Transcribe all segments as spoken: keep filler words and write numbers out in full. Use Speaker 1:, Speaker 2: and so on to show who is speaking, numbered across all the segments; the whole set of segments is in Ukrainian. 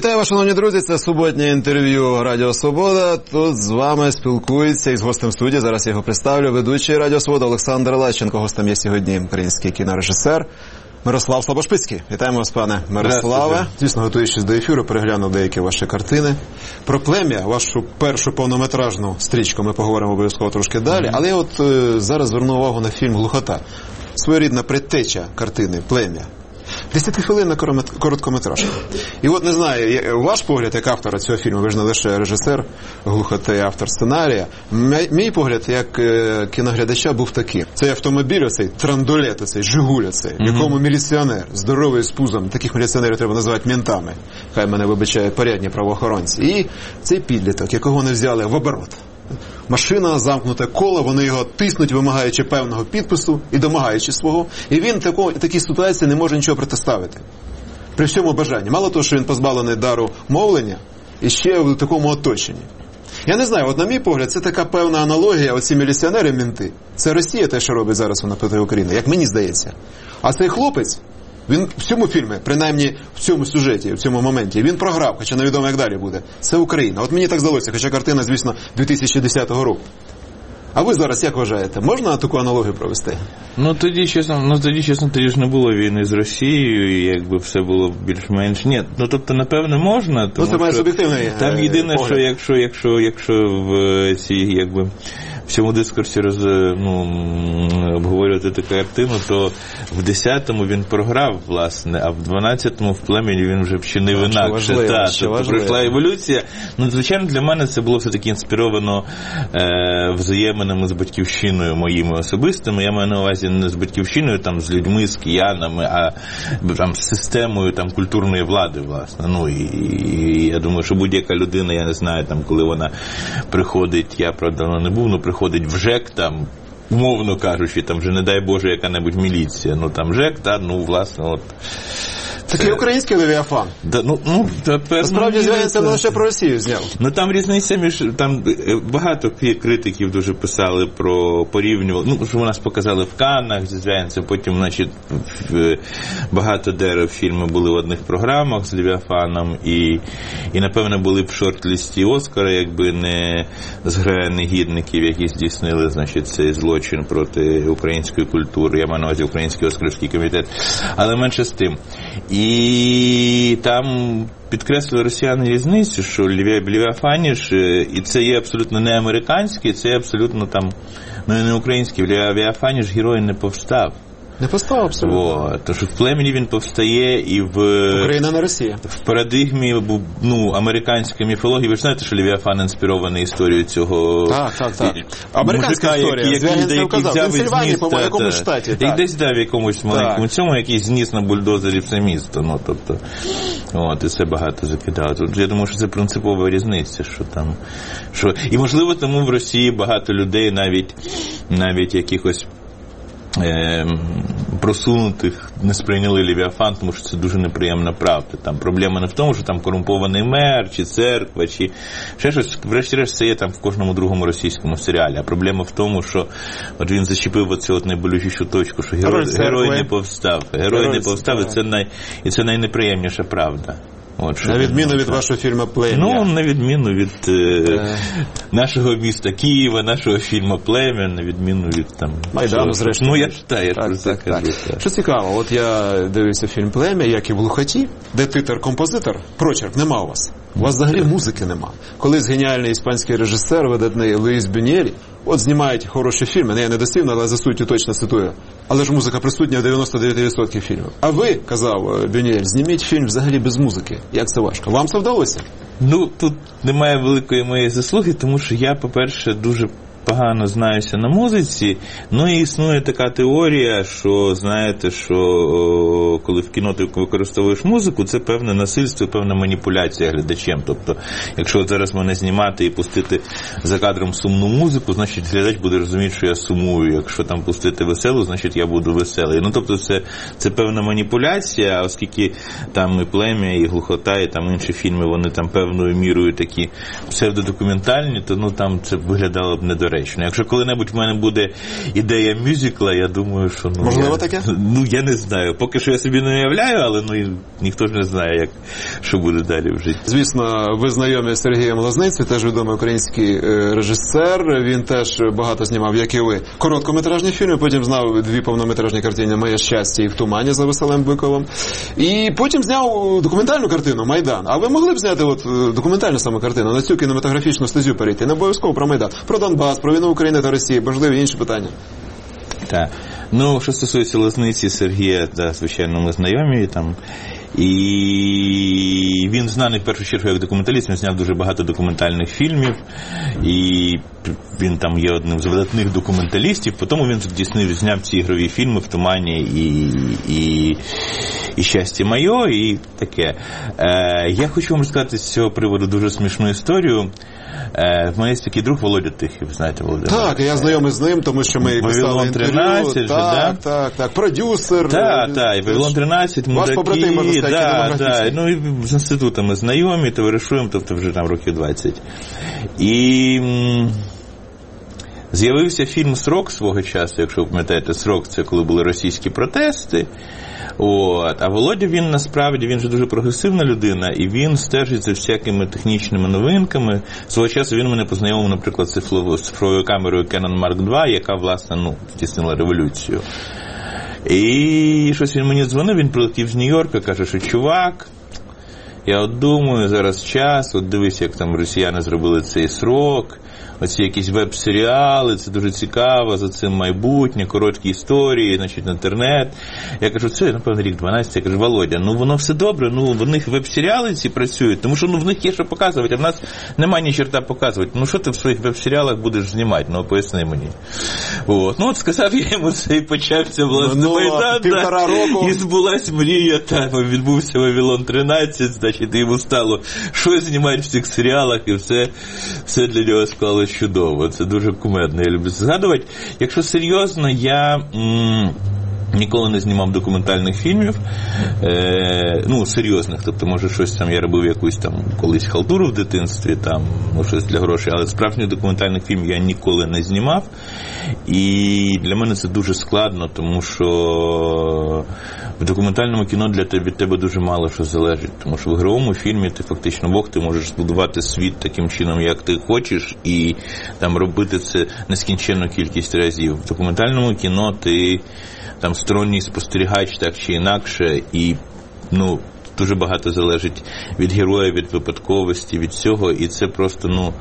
Speaker 1: Вітаю вас, шановні друзі, це суботнє інтерв'ю Радіо Свобода. Тут з вами спілкується із гостем студії, зараз я його представлю, ведучий Радіо Свобода Олександр Лащенко. Гостем є сьогодні український кінорежисер Мирослав Слабошпицький. Вітаємо вас, пане Мирославе. Звісно, готуючись до ефіру, переглянув деякі ваші картини. Про «Плем'я», вашу першу повнометражну стрічку, ми поговоримо обов'язково трошки далі. Mm-hmm. Але я от е, зараз зверну увагу на фільм «Глухота». Своєрідна предтеча картини «Плем'я». Десятихвилинна короткометражка. І от, не знаю, ваш погляд як автора цього фільму, ви ж не лише режисер «Глухоти», автор сценарія. Мій погляд як кіноглядача був такий. Цей автомобіль, оцей трандолет, оцей «Жигуль», оцей, в якому міліціонер, здоровий з пузом, таких міліціонерів треба називати ментами, хай мене вибачає порядні правоохоронці, і цей підліток, якого не взяли в оборот. Машина, замкнуте коло, вони його тиснуть, вимагаючи певного підпису і домагаючи свого. І він в такій ситуації не може нічого протиставити. При всьому бажанні. Мало того, що він позбавлений дару мовлення, і ще в такому оточенні. Я не знаю, от на мій погляд, це така певна аналогія, оці міліціонери-менти. Це Росія те, що робить зараз вона проти України, як мені здається. А цей хлопець, він в цьому фільмі, принаймні в цьому сюжеті, в цьому моменті, він програв, хоча невідомо як далі буде. Це Україна. От мені так здалося, хоча картина, звісно, дві тисячі десятого року. А ви зараз як вважаєте, можна таку аналогію провести?
Speaker 2: Ну тоді, чесно, ну тоді, чесно, тоді ж не було війни з Росією, і якби все було більш-менш. Ні, ну тобто, напевно, можна, тому
Speaker 1: ну, це має суб'єктивний
Speaker 2: там єдине,
Speaker 1: погляд.
Speaker 2: що якщо, якщо, якщо в цій, якби, в цьому дискурсі роз, ну, обговорювати таку картину, то в десятому він програв, власне, а в дванадцятому в «Племені» він вже вчинив
Speaker 1: а,
Speaker 2: інакше. Та, тобто пройшла еволюція. Ну, звичайно, для мене це було все-таки інспіровано е, взаєминами з батьківщиною моїми особистими. Я маю на увазі не з батьківщиною, там, з людьми, з киянами, а там, з системою там, культурної влади, власне. Ну, і, і я думаю, що будь-яка людина, я не знаю, там, коли вона приходить, я, правда, не був, ну, приходить в ЖЕК, там, умовно кажучи, там вже, не дай Боже, яка-небудь міліція. Ну, там ЖЕК, та, ну, власне, от.
Speaker 1: Такий український Левіафан.
Speaker 2: Да, ну, ну, тепер,
Speaker 1: насправді, ну, здається, не лише про Росію зняв.
Speaker 2: Ну, там різниця між, там багато критиків дуже писали про порівнювали, ну, що у нас показали в Каннах, здається, потім, значить, багато дерев фільми були в одних програмах з Левіафаном, і, і, напевно, були б в шорт-лісті Оскара, якби не зграя негідників, які здійснили, значить, цей злочин проти української культури, я маю на увазі Український Оскарівський комітет, але менше з тим. І там підкреслили росіяни різницю, що Левіафаніш, і це є абсолютно не американський, це є абсолютно там, ну і не український, в Левіафаніш герой не повстав.
Speaker 1: Не постав абсолютно.
Speaker 2: Тому що в «Племені» він повстає і в...
Speaker 1: Україна не Росія.
Speaker 2: В парадигмі, ну, американської міфології. Ви ж знаєте, що Левіафан інспірований історією цього...
Speaker 1: Так, так, так. Американська мужика, історія. Звягінський вказав. В Пенсильванії, по-моєму, якомусь штаті.
Speaker 2: І десь дав якомусь маленькому цьому, який зніс на бульдозері все місто. Ну, тобто, от, і це багато закидало. Тут, я думаю, що це принципова різниця, що там... Що... І, можливо, тому в Росії багато людей, навіть, навіть якихось Е, просунутих не сприйняли Левіафан, тому що це дуже неприємна правда. Там проблема не в тому, що там корумпований мер, чи церква, чи ще щось. Врешті-решт це є там в кожному другому російському серіалі. А проблема в тому, що от він зачепив оцю от найболючішу точку, що герой, герой не повстав. Герой не повстав, і це, най, і це найнеприємніша правда. От,
Speaker 1: на відміну від вашого фільму «Плем'я».
Speaker 2: Ну, на відміну від е, нашого міста Києва, нашого фільму «Плем'я», на відміну від там...
Speaker 1: Майдану, зрештою.
Speaker 2: Ну, я читаю, я
Speaker 1: так, так, так. так. Що цікаво, от я дивився фільм «Плем'я», як і в «Глухоті», де титр-композитор, прочерк, нема у вас. У вас взагалі музики нема. Колись геніальний іспанський режисер, видатний Луїс Бюнєль, от знімають хороші фільми, не я не дослівно, але за суттю точно цитую. Але ж музика присутня в дев'яносто дев'ять відсотків фільмів. А ви, казав Бюнєль, зніміть фільм взагалі без музики. Як це важко? Вам це вдалося?
Speaker 2: Ну, тут немає великої моєї заслуги, тому що я, по-перше, дуже погано знаюся на музиці, ну і існує така теорія, що, знаєте, що о, коли в кіно ти використовуєш музику, це певне насильство, певна маніпуляція глядачем. Тобто, якщо зараз мене знімати і пустити за кадром сумну музику, значить глядач буде розуміти, що я сумую. Якщо там пустити веселу, значить я буду веселий. Ну, тобто, це, це певна маніпуляція, оскільки там і «Плем'я», і «Глухота», і там інші фільми, вони там певною мірою такі псевдодокументальні, то ну там це виглядало б недоречно. безперечно. Якщо коли-небудь в мене буде ідея мюзикла, я думаю, що... Ну,
Speaker 1: можливо
Speaker 2: я,
Speaker 1: таке?
Speaker 2: Ну, я не знаю. Поки що я собі не уявляю, але ну, ніхто ж не знає, як, що буде далі в житті.
Speaker 1: Звісно, ви знайомі з Сергієм Лозницею, теж відомий український е, режисер. Він теж багато знімав, як і ви, короткометражні фільми, потім знав дві повнометражні картини «Моє щастя» і «В тумані» за Василем Биковим. І потім зняв документальну картину «Майдан». А ви могли б зняти от документальну саме картину, на цю кінематографічну стезю перейти? Не обов'язково про Майдан, про Донбас, про війну України та Росії, можливо, інші питання.
Speaker 2: Так. Ну, що стосується Лозниці, Сергія, да, звичайно, ми знайомі там. І він знаний в першу чергу як документаліст, він зняв дуже багато документальних фільмів, і він там є одним з видатних документалістів, потім він здійснив, зняв ці ігрові фільми «В тумані» і, і, і «Щастя моє», і таке. Е, я хочу вам розказати з цього приводу дуже смішну історію. Е, в мене є такий друг Володя Тихий, ви знаєте, Володимир.
Speaker 1: Так, я знайомий з ним, тому що ми писали інтерв'ю.
Speaker 2: тринадцять,
Speaker 1: так,
Speaker 2: же, да?
Speaker 1: так, так, продюсер.
Speaker 2: Так, так, і Вавилон тринадцять, мудаки.
Speaker 1: Ваш побратим, можна сказати,
Speaker 2: да, да, ну, і з інститутами знайомі, товаришуємо, тобто вже там років двадцять. І м- з'явився фільм «Срок» свого часу, якщо ви пам'ятаєте, «Срок» — це коли були російські протести. От. А Володя, він насправді, він же дуже прогресивна людина, і він стежить за всякими технічними новинками. Свого часу він мене познайомив, наприклад, з цифровою камерою Canon Марк два, яка, власне, ну, здійснила революцію. І щось він мені дзвонив, він прилетів з Нью-Йорка, каже, що чувак, я от думаю, зараз час, от дивись, як там росіяни зробили цей «Срок», оці якісь веб-серіали, це дуже цікаво, за цим майбутнє, короткі історії, значить, інтернет. Я кажу, це, напевно, рік дванадцять. Я кажу, Володя, ну воно все добре, ну в них веб-серіали ці працюють, тому що ну в них є що показувати, а в нас немає ні черта показувати. Ну що ти в своїх веб-серіалах будеш знімати? Ну поясни мені. От. Ну от сказав я йому це і почався, власне,
Speaker 1: ну,
Speaker 2: Майдан.
Speaker 1: Півтора року.
Speaker 2: І збулась мрія, так, відбувся Вавилон тринадцять, значить, йому стало щось знімати в цих серіалах, і все, все для нього склалося чудово. Це дуже кумедно, я люблю це згадувати. Якщо серйозно, я м- ніколи не знімав документальних фільмів, е- ну, серйозних, тобто, може, щось там, я робив якусь там колись халтуру в дитинстві, там, ну, щось для грошей, але справжніх документальних фільмів я ніколи не знімав, і для мене це дуже складно, тому що в документальному кіно для тебе, від тебе дуже мало що залежить, тому що в ігровому фільмі ти фактично Бог, ти можеш збудувати світ таким чином, як ти хочеш, і там робити це нескінченну кількість разів. В документальному кіно ти там сторонній спостерігач так чи інакше, і ну дуже багато залежить від героя, від випадковості, від всього, і це просто, ну,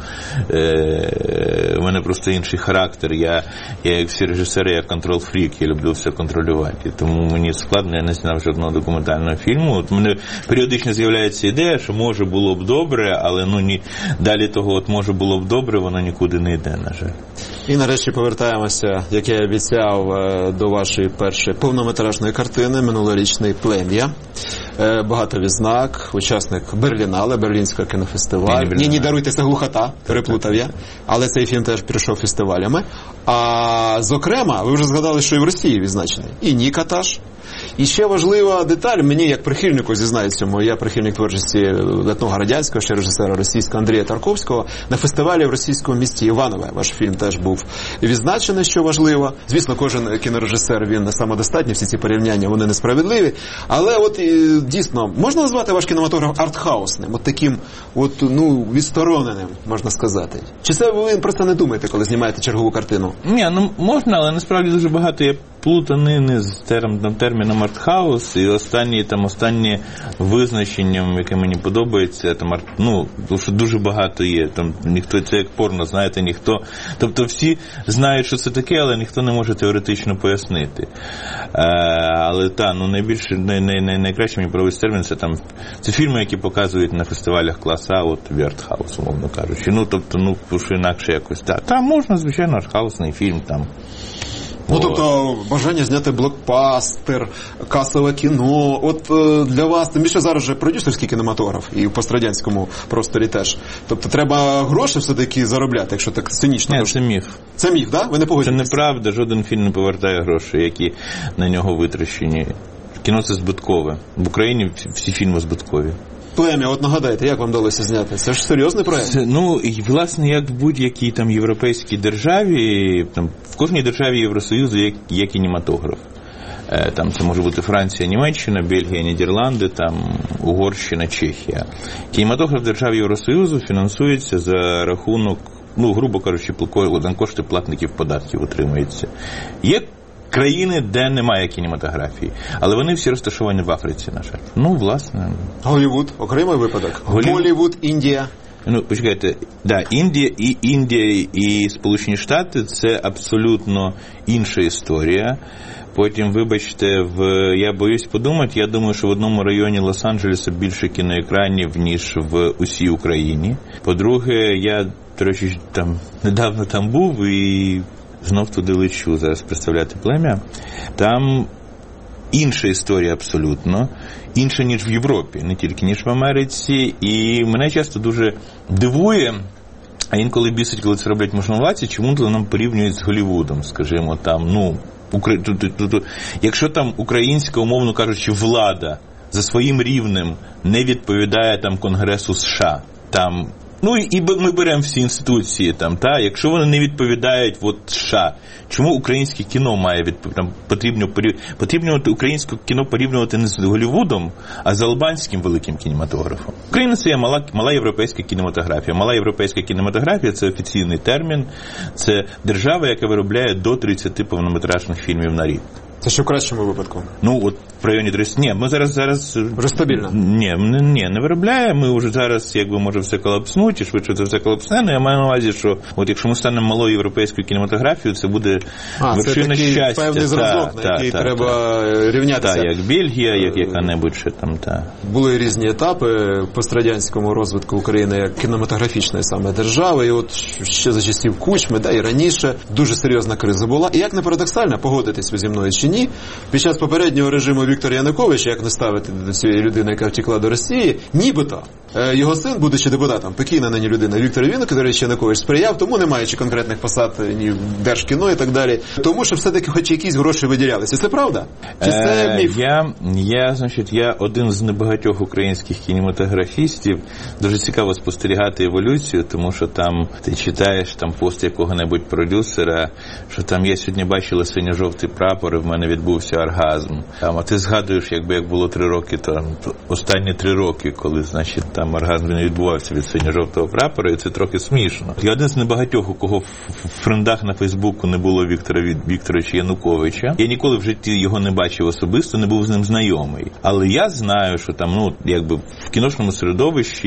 Speaker 2: е- у мене просто інший характер. Я, я як всі режисери, я контрол-фрік, я люблю все контролювати. Тому мені складно, я не зняв жодного документального фільму. От у мене періодично з'являється ідея, що може було б добре, але ну ні, далі того, от може було б добре, воно нікуди не йде, на жаль.
Speaker 1: І нарешті повертаємося, як я обіцяв, до вашої першої повнометражної картини, минулорічний «Плем'я». Багато відзнак, учасник Берлінале, Берлінського кінофестивалю. Ні, ні, даруйте, це глухота, переплутав я. Але цей фільм теж прийшов фестивалями. А, зокрема, ви вже згадали, що і в Росії відзначений. І Нікаташ. І ще важлива деталь, мені як прихильнику зізнаюсь цьому, я прихильник творчості видатного радянського ще режисера російського Андрія Тарковського, на фестивалі в російському місті Іванове. Ваш фільм теж був відзначений, що важливо. Звісно, кожен кінорежисер, він не самодостатній, всі ці порівняння, вони несправедливі. Але от дійсно, можна назвати ваш кінематограф артхаусним, от таким, от, ну, відстороненим, можна сказати? Чи це ви просто не думаєте, коли знімаєте чергову картину?
Speaker 2: Ні, ну можна, але насправді дуже багато є плутанини з терм, терміном артхаус, і останні там останні визначенням, яке мені подобається, там арт, ну, тому що дуже багато є. Там ніхто, це як порно, знаєте, ніхто. Тобто всі знають, що це таке, але ніхто не може теоретично пояснити. Е, але та, ну найбільше най, най, най, найкраще мені подобається термін, це там це фільми, які показують на фестивалях класа, от в артхаус, умовно кажучи. Ну, тобто, ну, що інакше якось. Та, та можна, звичайно, артхаусний фільм там.
Speaker 1: Ну, тобто, бажання зняти блокбастер, касове кіно, от е, для вас, тим більше зараз вже продюсерський кінематограф, і в пострадянському просторі теж. Тобто, треба гроші все-таки заробляти, якщо так цинічно.
Speaker 2: Ні, це міф.
Speaker 1: Це міф, так? Да? Ви не погоджуєтесь?
Speaker 2: Це неправда, жоден фільм не повертає гроші, які на нього витрачені. Кіно це збиткове. В Україні всі фільми збиткові.
Speaker 1: Плем'я, от нагадайте, як вам вдалося зняти? Це ж серйозний проєкт.
Speaker 2: Це, ну, і, власне, як в будь-якій там європейській державі, там, в кожній державі Євросоюзу є, є кінематограф. Там це може бути Франція, Німеччина, Бельгія, Нідерланди, там Угорщина, Чехія. Кінематограф держав Євросоюзу фінансується за рахунок, ну, грубо кажучи, кошти платників податків утримується. Є країни, де немає кінематографії, але вони всі розташовані в Африці, на жаль. Ну, власне.
Speaker 1: Голлівуд, окремий випадок.
Speaker 2: Голлівуд.
Speaker 1: Голлівуд, Індія.
Speaker 2: Ну, почекайте, да, Індія і Індія і Сполучені Штати – це абсолютно інша історія. Потім, вибачте, в я боюсь подумати, я думаю, що в одному районі Лос-Анджелеса більше кіноекранів, ніж в усій Україні. По-друге, я, до речі, там недавно там був і знов туди лечу зараз представляти плем'я. Там інша історія абсолютно, інша, ніж в Європі, не тільки, ніж в Америці. І мене часто дуже дивує, а інколи бісить, коли це роблять можновладці, чому то нам порівнюють з Голлівудом, скажімо, там, ну, якщо там українська, умовно кажучи, влада за своїм рівнем не відповідає там Конгресу США, там, ну і ми беремо всі інституції там, та, якщо вони не відповідають от США, чому українське кіно має відповідати, там потрібно потрібно українське кіно порівнювати не з Голлівудом, а з албанським великим кінематографом. Україна це є мала, мала європейська кінематографія. Мала європейська кінематографія – це офіційний термін, це держава, яка виробляє до тридцяти повнометражних фільмів на рік.
Speaker 1: Це що в кращому випадку?
Speaker 2: Ну, от в районі тридцять. Ні, ми зараз... зараз...
Speaker 1: Вже стабільно?
Speaker 2: Ні, ні, не виробляє. Ми вже зараз, якби, може все колапснути, і швидше це все колапсне. Но я маю на увазі, що от якщо ми станемо малою європейською кінематографією, це буде
Speaker 1: а,
Speaker 2: вершина
Speaker 1: щастя.
Speaker 2: А,
Speaker 1: це такий певний зразок, на
Speaker 2: та,
Speaker 1: який
Speaker 2: та,
Speaker 1: треба
Speaker 2: та.
Speaker 1: рівнятися.
Speaker 2: Так, як Бельгія, як яка-небудь ще там, та.
Speaker 1: Були різні етапи пострадянському розвитку України як кінематографічної саме держави, і от ще за часів Кучми, да, і раніше дуже серйозна криза була. І як не парадоксально, погодитесь ви зі мною чи ні, під час попереднього режиму Віктора Януковича, як не ставити до цієї людини, яка втекла до Росії, нібито його син, будучи депутатом, покійна нині людина Віктор Янукович, сприяв, тому не маючи конкретних посад ні в Держкіно і так далі, тому що все-таки хоч якісь гроші виділялися. Це правда? Чи це міф?
Speaker 2: Я, я, значить, я один з небагатьох українських кінематографістів. Дуже цікаво спостерігати еволюцію, тому що там ти читаєш там пост якого-небудь продюсера, що там я сьогодні бачила синьо-жовтий прапор, і в мене відбувся оргазм. Там, а ти згадуєш, якби як було три роки, то останні три роки, коли, значить, там оргазм не відбувався від синьо-жовтого прапора, і це трохи смішно. Я один з небагатьох, у кого в френдах на Фейсбуку не було Віктора Вікторовича Януковича. Я ніколи в житті його не бачив особисто, не був з ним знайомий. Але я знаю, що там, ну, якби в кіношному середовищі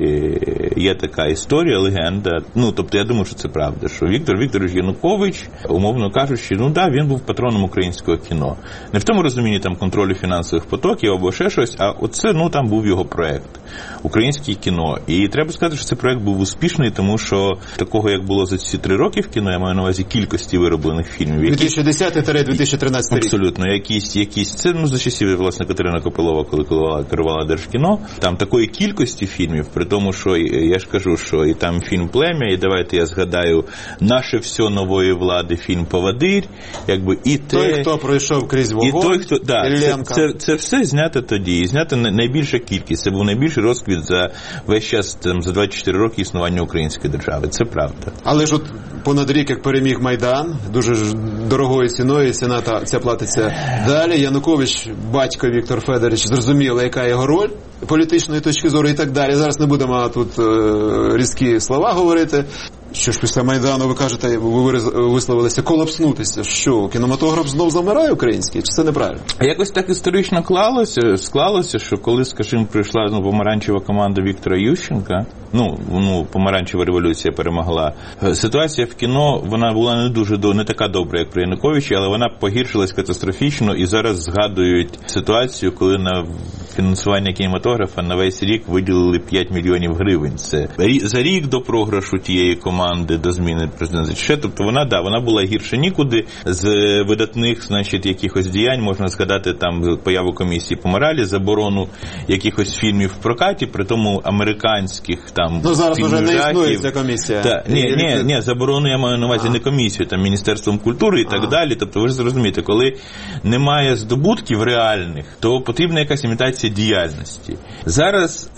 Speaker 2: є така історія, легенда. Ну, тобто я думаю, що це правда, що Віктор Вікторович Янукович, умовно кажучи, ну да, він був патроном українського кіно. Не в тому розумінні там контролю фінансових потоків або ще щось, а оце, ну, там був його проект. Українське кіно. І треба сказати, що цей проект був успішний, тому що такого, як було за ці три роки в кіно, я маю на увазі кількості вироблених фільмів.
Speaker 1: дві тисячі десятий - дві тисячі тринадцятий рік.
Speaker 2: Абсолютно. Якісь, якісь, це, ну, за часів, власне, Катерина Копилова, коли керувала, керувала Держкіно, там такої кількості фільмів, при тому, що, я ж кажу, що і там фільм «Плем'я», і давайте я згадаю «Наше все нової влади», фільм «Поводир», якби і те...
Speaker 1: Той, хто пройшов крізь вогонь,
Speaker 2: і той, хто, да, це, це, це все знято тоді, і знято найбільша кількість. Це був найбільший розквіт за весь час, там, за двадцять чотири роки існування української держави. Це правда.
Speaker 1: Але ж от понад рік, як переміг Майдан, дуже ж дорогою ціною, ціна та, ця платиться далі. Янукович, батько Віктор Федорович, зрозуміло, яка його роль політичної точки зору і так далі. Зараз не будемо тут е, різкі слова говорити. Що ж після Майдану, ви кажете, ви висловилися, колапснутися? Що, кінематограф знов замирає український? Чи це неправильно?
Speaker 2: Якось так історично клалося, склалося, що коли, скажімо, прийшла ну, помаранчева команда Віктора Ющенка, ну, ну, помаранчева революція перемогла, ситуація в кіно, вона була не дуже, не така добра, як при Януковичі, але вона погіршилась катастрофічно, і зараз згадують ситуацію, коли на фінансування кінематографа на весь рік виділили п'ять мільйонів гривень. Це за рік до програшу тієї команди, до зміни президента. Ще, тобто вона, да, вона була гірше нікуди. З видатних, значить, якихось діянь можна згадати там появу комісії по моралі, заборону якихось фільмів в прокаті, при тому американських там
Speaker 1: ну, зараз вже не існує ця комісія.
Speaker 2: Та, ні, ні, ні, заборону я маю на увазі а. не комісію, там Міністерством культури і так а. далі. Тобто ви ж зрозумієте, коли немає здобутків реальних, то потрібна якась імітація організація діяльності. Зараз,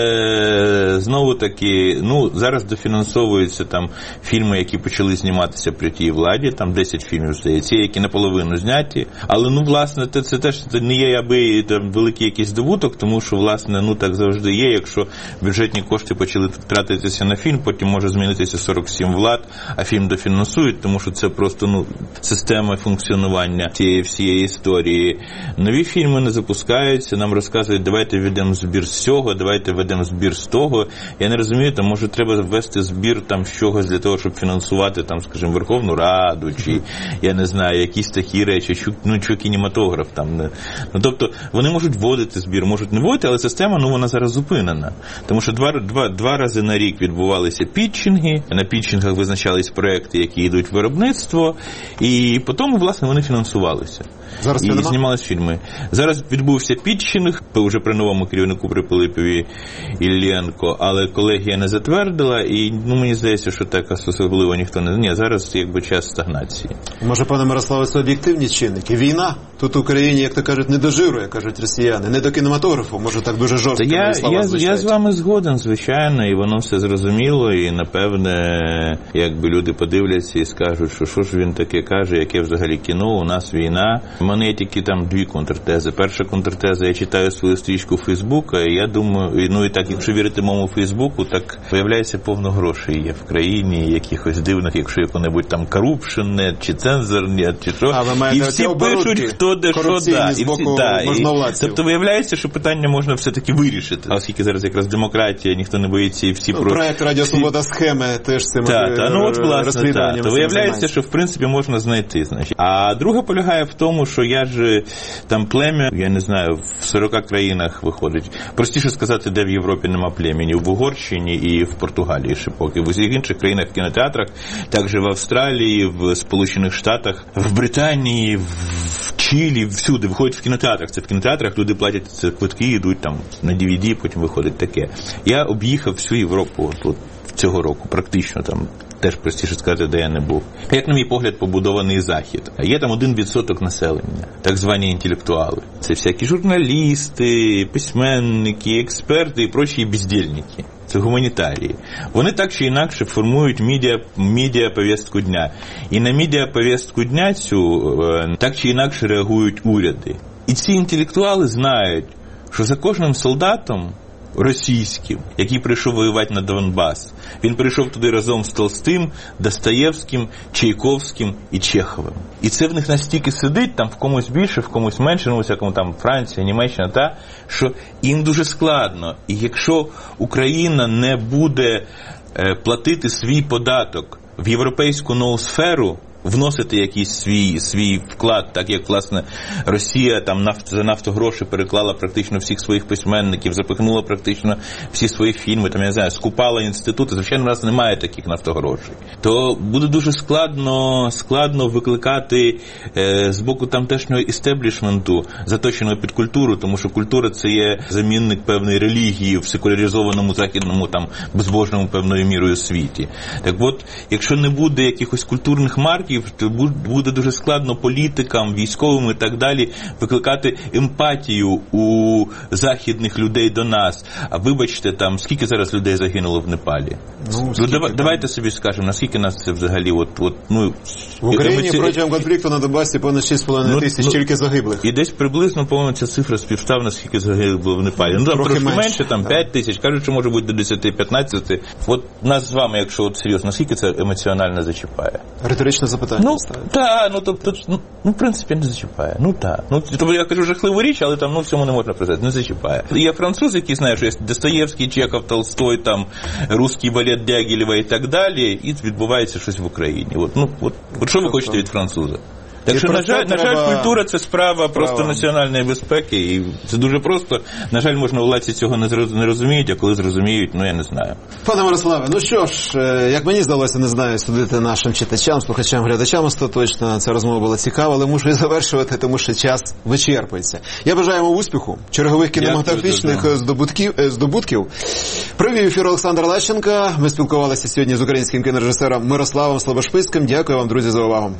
Speaker 2: е, знову-таки, ну, зараз дофінансовуються там фільми, які почали зніматися при тій владі, там десять фільмів, здається, які наполовину зняті, але, ну, власне, це, це теж це не є аби там великий якийсь здобуток, тому що, власне, ну, так завжди є, якщо бюджетні кошти почали тратитися на фільм, потім може змінитися сорок сім влад, а фільм дофінансують, тому що це просто, ну, система функціонування цієї всієї історії. Нові фільми не запускаються, нам розказують, давайте введемо збір з цього, давайте введемо збір з того. Я не розумію, там, може, треба ввести збір там з чогось для того, щоб фінансувати, там, скажімо, Верховну Раду, чи, я не знаю, якісь такі речі, чи, ну, чи кінематограф там. Не. Ну, тобто, вони можуть вводити збір, можуть не вводити, але система, ну, вона зараз зупинена. Тому що два, два, два рази на рік відбувалися пітчинги, на пітчингах визначались проекти, які йдуть в виробництво, і потім, власне, вони фінансувалися.
Speaker 1: Зараз
Speaker 2: і знімались фільми. Зараз відбувся пітчинг, вже при новому керівнику, при Пилипові Іллєнко, але колегія не затвердила, і, ну, мені здається, що так особливо ніхто не... Ні, зараз, якби, час стагнації.
Speaker 1: Може, пане Мирославе, це об'єктивні чинники? Війна тут в Україні, як то кажуть, не до жиру, як кажуть росіяни, не до кінематографу, може так дуже жорстко.
Speaker 2: Я, я, я з вами згоден, звичайно, і воно все зрозуміло, і, напевне, якби люди подивляться і скажуть, що що ж він таке каже, яке взагалі кіно, у нас війна. У мене є тільки там дві контртези. Перша контртеза, я читаю свою стрічку Фейсбука, і я думаю, ну і так, якщо вірити моєму Фейсбуку, так виявляється, повно грошей є в країні, якихось дивних, якщо яко-небудь там корупшенне, чи цензорне, чи що.
Speaker 1: А,
Speaker 2: і всі пишуть, хто де що, да. І всі, да. І, тобто виявляється, що питання можна все-таки вирішити. А оскільки зараз якраз демократія, ніхто не боїться, і всі...
Speaker 1: Ну,
Speaker 2: про...
Speaker 1: Проект «Радіо Свобода» схеми теж цим
Speaker 2: та, та, ну, от, власне, та. То виявляється, що в принципі можна знайти, значить. А друга полягає в тому, що я ж там плем'я, я не знаю, в сорока країнах виходить. Простіше сказати, де в Європі нема племені, в Угорщині і в Португалії ще поки. В усіх інших країнах в кінотеатрах, також в Австралії, в Сполучених Штатах, в Британії, в Чилі, всюди виходять в кінотеатрах. Це в кінотеатрах люди платять це квитки, йдуть там на ді ві ді, потім виходить таке. Я об'їхав всю Європу от, цього року, практично там. Теж простіше сказати, де я не був. Як, на мій погляд, побудований Захід. Є там один відсоток населення, так звані інтелектуали. Це всякі журналісти, письменники, експерти і прочі бездільники. Це гуманітарії. Вони так чи інакше формують медіа, медіа-повістку дня. І на медіа-повістку дня цю е, так чи інакше реагують уряди. І ці інтелектуали знають, що за кожним солдатом російським, який прийшов воювати на Донбас. Він прийшов туди разом з Толстим, Достоєвським, Чайковським і Чеховим. І це в них настільки сидить, там в комусь більше, в комусь менше, ну, всякому там Франція, Німеччина, та, що їм дуже складно. І якщо Україна не буде е, платити свій податок в європейську ноосферу, вносити якийсь свій, свій вклад, так як, власне, Росія там нафт, за нафтогроші переклала практично всіх своїх письменників, запихнула практично всі свої фільми, там, я не знаю, скупала інститути, звичайно, у нас немає таких нафтогрошей. То буде дуже складно, складно викликати е, з боку тамтешнього істеблішменту, заточеного під культуру, тому що культура – це є замінник певної релігії в секуляризованому західному, там, безбожному певною мірою світі. Так от, якщо не буде якихось культурних марків, то буде дуже складно політикам, військовим і так далі викликати емпатію у західних людей до нас. А вибачте, там, скільки зараз людей загинуло в Непалі? Ну, ну давай, давайте собі скажемо, наскільки нас це взагалі от, от, ну,
Speaker 1: в Україні емоці... протягом конфлікту на Донбасі понад шість з половиною тисяч ну, тільки загиблих.
Speaker 2: І десь приблизно, по-моєму, ця цифра співставна, скільки загибло в Непалі. Ну, там трохи, трохи менше, менше, там да. п'ять тисяч, кажуть, що може бути до десять-п'ятнадцять. От нас з вами, якщо от серйозно, наскільки це емоціонально зачіпає?
Speaker 1: Риторичне запитання.
Speaker 2: Ну, так, ну, тобто, ну, ну, в принципі, не зачіпає. Ну, так. Ну, тобто, я кажу жахливу річ, але там, ну, в цьому не можна признати, не зачіпає. Є француз, який знає, що є Достоєвський, Чехов, Толстой, там, русський балет Дягілєва і так далі, і відбувається щось в Україні. От, ну, от, от що ви хочете від француза? Так що, на жаль, на жаль, культура – це справа, справа просто національної безпеки, і це дуже просто. На жаль, можна владці цього не розуміють, а коли зрозуміють, ну, я не знаю.
Speaker 1: Пане Мирославе, ну що ж, як мені здалося, не знаю, судити нашим читачам, слухачам, глядачам остаточно, ця розмова була цікава, але мушу і завершувати, тому що час вичерпується. Я бажаю вам успіху, чергових кінематографічних здобутків, здобутків. Провів ефір Олександр Лащенко. Ми спілкувалися сьогодні з українським кінорежисером Мирославом Слабошпицьким. Дякую вам, друзі, за увагу.